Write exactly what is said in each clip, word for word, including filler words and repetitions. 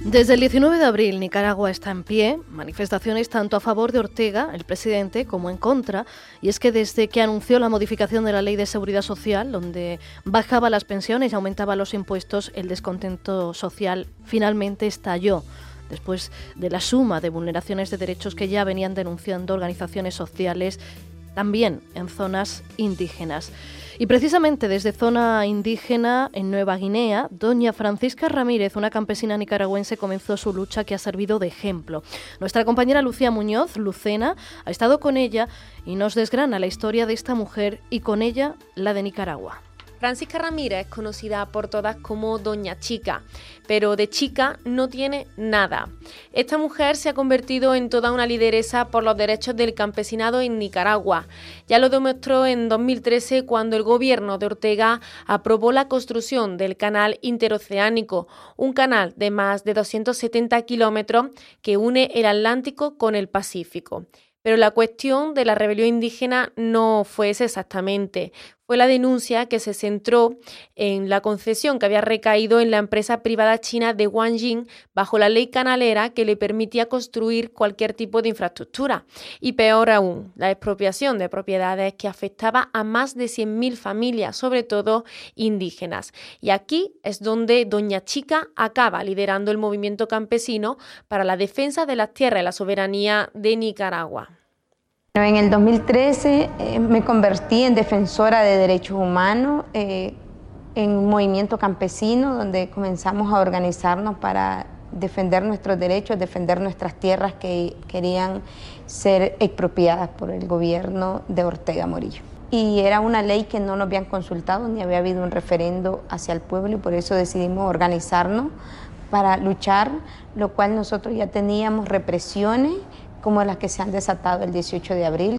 Desde el diecinueve de abril, Nicaragua está en pie, manifestaciones tanto a favor de Ortega, el presidente, como en contra, y es que desde que anunció la modificación de la Ley de Seguridad Social, donde bajaba las pensiones y aumentaba los impuestos, el descontento social finalmente estalló, después de la suma de vulneraciones de derechos que ya venían denunciando organizaciones sociales, también en zonas indígenas. Y precisamente desde zona indígena en Nueva Guinea, doña Francisca Ramírez, una campesina nicaragüense, comenzó su lucha que ha servido de ejemplo. Nuestra compañera Lucía Muñoz, Lucena, ha estado con ella y nos desgrana la historia de esta mujer y con ella la de Nicaragua. Francisca Ramírez es conocida por todas como Doña Chica, pero de chica no tiene nada. Esta mujer se ha convertido en toda una lideresa por los derechos del campesinado en Nicaragua. Ya lo demostró en dos mil trece cuando el gobierno de Ortega aprobó la construcción del canal interoceánico, un canal de más de doscientos setenta kilómetros que une el Atlántico con el Pacífico. Pero la cuestión de la rebelión indígena no fue esa exactamente. Fue la denuncia que se centró en la concesión que había recaído en la empresa privada china de Wanjing bajo la ley canalera que le permitía construir cualquier tipo de infraestructura. Y peor aún, la expropiación de propiedades que afectaba a más de cien mil familias, sobre todo indígenas. Y aquí es donde Doña Chica acaba liderando el movimiento campesino para la defensa de las tierras y la soberanía de Nicaragua. En el dos mil trece eh, me convertí en defensora de derechos humanos eh, en un movimiento campesino donde comenzamos a organizarnos para defender nuestros derechos, defender nuestras tierras que querían ser expropiadas por el gobierno de Ortega Morillo. Y era una ley que no nos habían consultado ni había habido un referendo hacia el pueblo y por eso decidimos organizarnos para luchar, lo cual nosotros ya teníamos represiones como las que se han desatado el dieciocho de abril.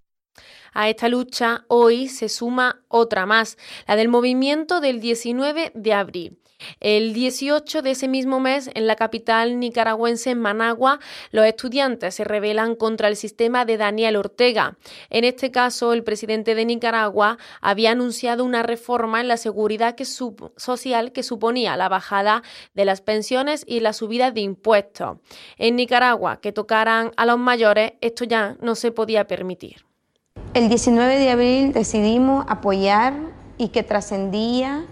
A esta lucha hoy se suma otra más, la del movimiento del diecinueve de abril. El dieciocho de ese mismo mes, en la capital nicaragüense, Managua, los estudiantes se rebelan contra el sistema de Daniel Ortega. En este caso, el presidente de Nicaragua había anunciado una reforma en la seguridad que sup- social que suponía la bajada de las pensiones y la subida de impuestos. En Nicaragua, que tocaran a los mayores, esto ya no se podía permitir. El diecinueve de abril decidimos apoyar y que trascendía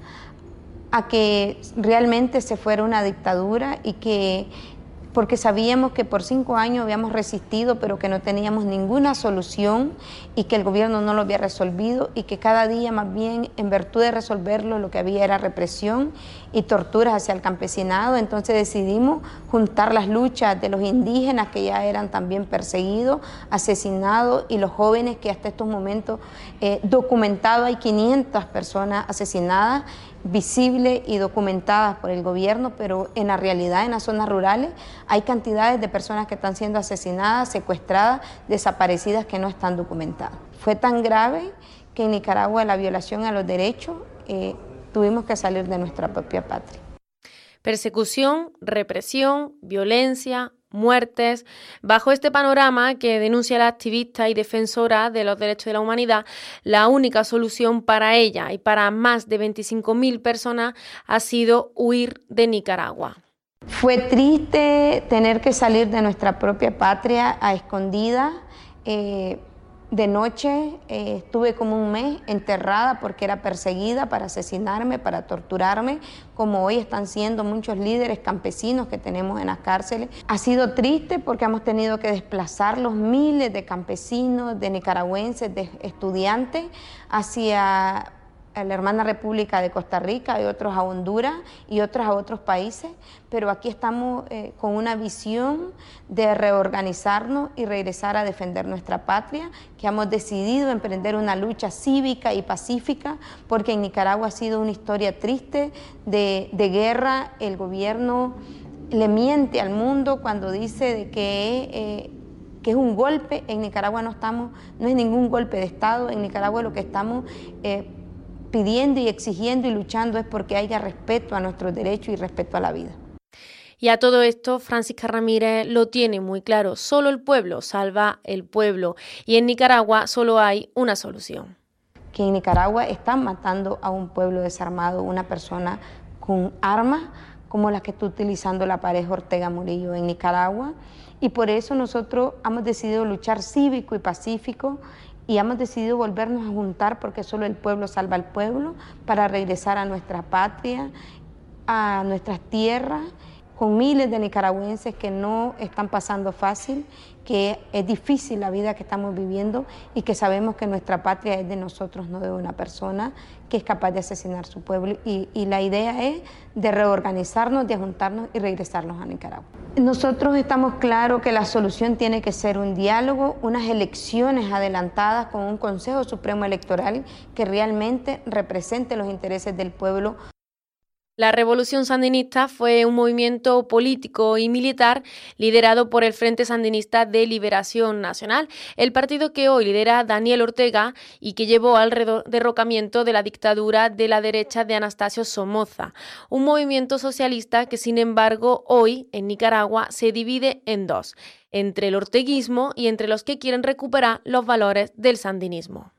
a que realmente se fuera una dictadura y que, porque sabíamos que por cinco años habíamos resistido pero que no teníamos ninguna solución y que el gobierno no lo había resolvido y que cada día más bien en virtud de resolverlo lo que había era represión y torturas hacia el campesinado. Entonces decidimos juntar las luchas de los indígenas que ya eran también perseguidos, asesinados y los jóvenes que hasta estos momentos eh, documentado hay quinientas personas asesinadas, visibles y documentadas por el gobierno, pero en la realidad en las zonas rurales hay cantidades de personas que están siendo asesinadas, secuestradas, desaparecidas que no están documentadas. Fue tan grave que en Nicaragua la violación a los derechos eh, tuvimos que salir de nuestra propia patria. Persecución, represión, violencia, muertes. Bajo este panorama que denuncia la activista y defensora de los derechos de la humanidad, la única solución para ella y para más de veinticinco mil personas ha sido huir de Nicaragua. Fue triste tener que salir de nuestra propia patria a escondidas. Eh, de noche eh, estuve como un mes enterrada porque era perseguida para asesinarme, para torturarme, como hoy están siendo muchos líderes campesinos que tenemos en las cárceles. Ha sido triste porque hemos tenido que desplazar los miles de campesinos, de nicaragüenses, de estudiantes hacia a la hermana República de Costa Rica y otros a Honduras y otros a otros países, pero aquí estamos eh, con una visión de reorganizarnos y regresar a defender nuestra patria, que hemos decidido emprender una lucha cívica y pacífica, porque en Nicaragua ha sido una historia triste de, de guerra. El gobierno le miente al mundo cuando dice de que eh, que es un golpe. En Nicaragua no estamos, no es ningún golpe de Estado. En Nicaragua lo que estamos eh, pidiendo y exigiendo y luchando es porque haya respeto a nuestros derechos y respeto a la vida. Y a todo esto, Francisca Ramírez lo tiene muy claro. Solo el pueblo salva el pueblo. Y en Nicaragua solo hay una solución. Que en Nicaragua están matando a un pueblo desarmado, una persona con armas, como las que está utilizando la pareja Ortega Murillo en Nicaragua. Y por eso nosotros hemos decidido luchar cívico y pacífico y hemos decidido volvernos a juntar, porque solo el pueblo salva al pueblo, para regresar a nuestra patria, a nuestras tierras, con miles de nicaragüenses que no están pasando fácil, que es difícil la vida que estamos viviendo y que sabemos que nuestra patria es de nosotros, no de una persona que es capaz de asesinar su pueblo. Y, y la idea es de reorganizarnos, de juntarnos y regresarnos a Nicaragua. Nosotros estamos claros que la solución tiene que ser un diálogo, unas elecciones adelantadas con un Consejo Supremo Electoral que realmente represente los intereses del pueblo. La Revolución Sandinista fue un movimiento político y militar liderado por el Frente Sandinista de Liberación Nacional, el partido que hoy lidera Daniel Ortega y que llevó al derrocamiento de la dictadura de la derecha de Anastasio Somoza, un movimiento socialista que, sin embargo, hoy en Nicaragua se divide en dos, entre el orteguismo y entre los que quieren recuperar los valores del sandinismo.